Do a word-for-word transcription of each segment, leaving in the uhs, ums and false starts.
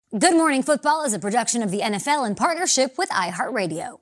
Good Morning Football is a production of the N F L in partnership with iHeartRadio.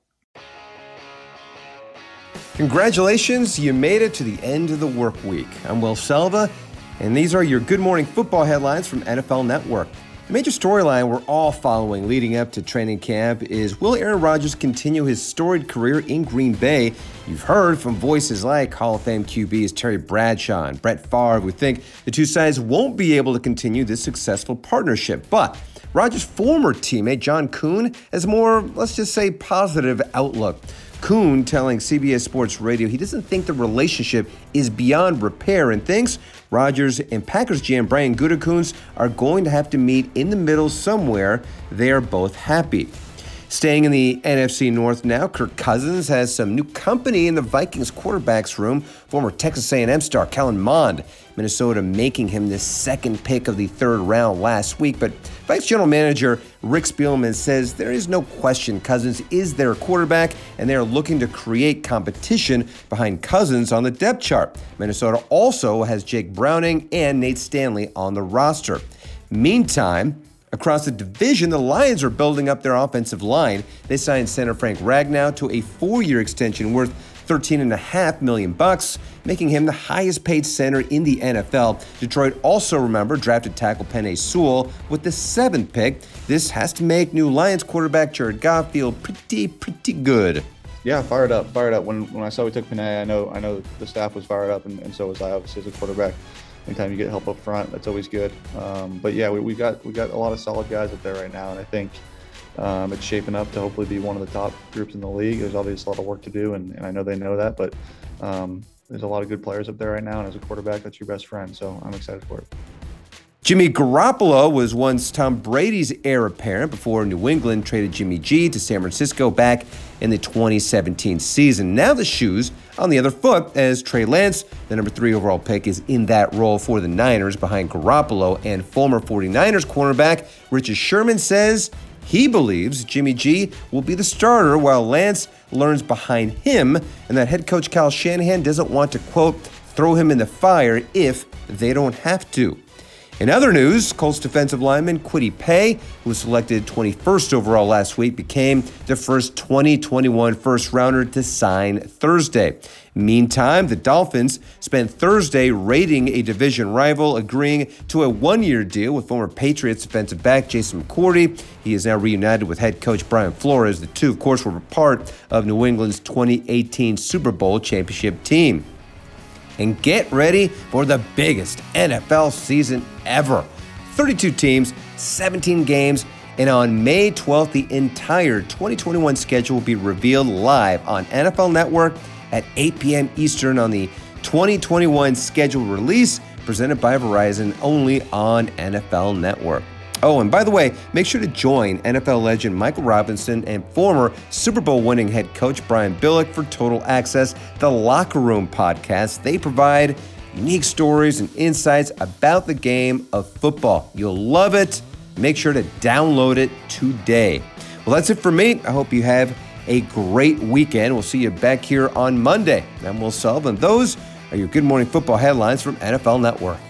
Congratulations, you made it to the end of the work week. I'm Will Selva, and these are your Good Morning Football headlines from N F L Network. The major storyline we're all following leading up to training camp is, will Aaron Rodgers continue his storied career in Green Bay? You've heard from voices like Hall of Fame Q Bs Terry Bradshaw and Brett Favre who think the two sides won't be able to continue this successful partnership. But Rodgers' former teammate John Kuhn has a more, let's just say, positive outlook. Kuhn telling C B S Sports Radio he doesn't think the relationship is beyond repair and thinks Rodgers and Packers G M Brian Gutekunst are going to have to meet in the middle somewhere. They are both happy. Staying in the N F C North now, Kirk Cousins has some new company in the Vikings quarterbacks room. Former Texas A and M star Kellen Mond, Minnesota making him the second pick of the third round last week. But Vikes general manager Rick Spielman says there is no question Cousins is their quarterback, and they are looking to create competition behind Cousins on the depth chart. Minnesota also has Jake Browning and Nate Stanley on the roster. Meantime, across the division, the Lions are building up their offensive line. They signed center Frank Ragnow to a four-year extension worth thirteen and a half million bucks, making him the highest paid center in the N F L. Detroit also, remember, drafted tackle Penei Sewell with the seventh pick. This has to make new Lions quarterback Jared Goff feel pretty, pretty good. Yeah, fired up, fired up. When when I saw we took Penei, I know I know the staff was fired up, and, and so was I, obviously, as a quarterback. Anytime you get help up front, that's always good. Um, but yeah, we, we got we got a lot of solid guys up there right now, and I think um, it's shaping up to hopefully be one of the top groups in the league. There's obviously a lot of work to do, and, and I know they know that, but um, there's a lot of good players up there right now, and as a quarterback, that's your best friend, so I'm excited for it. Jimmy Garoppolo was once Tom Brady's heir apparent before New England traded Jimmy G to San Francisco back in the twenty seventeen season. Now the shoe's on the other foot as Trey Lance, the number three overall pick, is in that role for the Niners behind Garoppolo, and former 49ers cornerback Richard Sherman says he believes Jimmy G will be the starter while Lance learns behind him, and that head coach Kyle Shanahan doesn't want to, quote, throw him in the fire if they don't have to. In other news, Colts defensive lineman Kwity Paye, who was selected twenty-first overall last week, became the first twenty twenty-one first-rounder to sign Thursday. Meantime, the Dolphins spent Thursday raiding a division rival, agreeing to a one-year deal with former Patriots defensive back Jason McCourty. He is now reunited with head coach Brian Flores. The two, of course, were part of New England's twenty eighteen Super Bowl championship team. And get ready for the biggest N F L season ever. thirty-two teams, seventeen games, and on May twelfth, the entire twenty twenty-one schedule will be revealed live on N F L Network at eight p.m. Eastern on the twenty twenty-one schedule release, presented by Verizon, only on N F L Network. Oh, and by the way, make sure to join N F L legend Michael Robinson and former Super Bowl winning head coach Brian Billick for Total Access, the Locker Room podcast. They provide unique stories and insights about the game of football. You'll love it. Make sure to download it today. Well, that's it for me. I hope you have a great weekend. We'll see you back here on Monday. I'm Will Sullivan. Those are your Good Morning Football headlines from N F L Network.